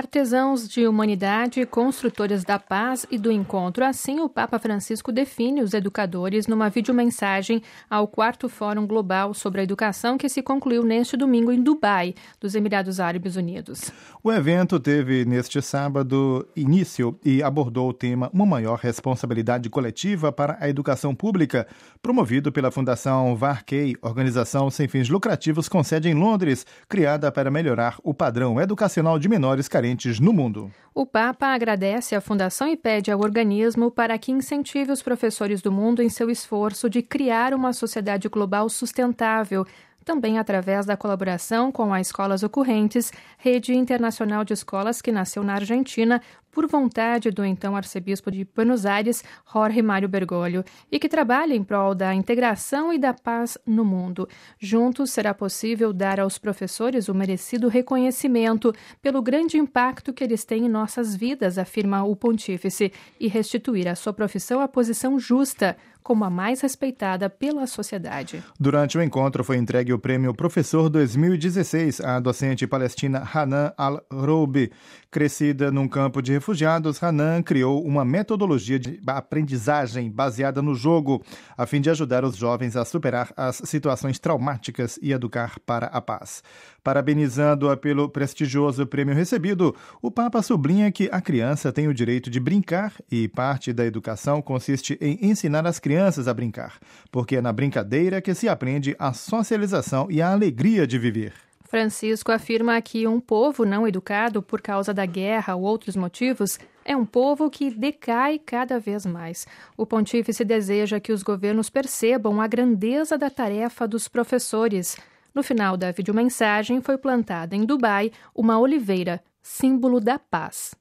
Artesãos de humanidade, construtores da paz e do encontro. Assim, o Papa Francisco define os educadores numa videomensagem ao 4º Fórum Global sobre a Educação que se concluiu neste domingo em Dubai, dos Emirados Árabes Unidos. O evento teve neste sábado início e abordou o tema Uma Maior Responsabilidade Coletiva para a Educação Pública, promovido pela Fundação Varkey, organização sem fins lucrativos com sede em Londres, criada para melhorar o padrão educacional de menores carentes no mundo. O Papa agradece à Fundação e pede ao organismo para que incentive os professores do mundo em seu esforço de criar uma sociedade global sustentável, também através da colaboração com a Escolas Ocorrentes, rede internacional de escolas que nasceu na Argentina por vontade do então arcebispo de Buenos Aires, Jorge Mário Bergoglio, e que trabalha em prol da integração e da paz no mundo. Juntos será possível dar aos professores o merecido reconhecimento pelo grande impacto que eles têm em nossas vidas, afirma o pontífice, e restituir à sua profissão a posição justa, como a mais respeitada pela sociedade. Durante o encontro foi entregue o prêmio Professor 2016 à docente palestina Hanan Al-Roubi. Crescida num campo de refugiados, Hanan criou uma metodologia de aprendizagem baseada no jogo, a fim de ajudar os jovens a superar as situações traumáticas e educar para a paz. Parabenizando-a pelo prestigioso prêmio recebido, o Papa sublinha que a criança tem o direito de brincar e parte da educação consiste em ensinar as crianças a brincar, porque é na brincadeira que se aprende a socialização e a alegria de viver. Francisco afirma que um povo não educado por causa da guerra ou outros motivos é um povo que decai cada vez mais. O pontífice deseja que os governos percebam a grandeza da tarefa dos professores. No final da videomensagem foi plantada em Dubai uma oliveira, símbolo da paz.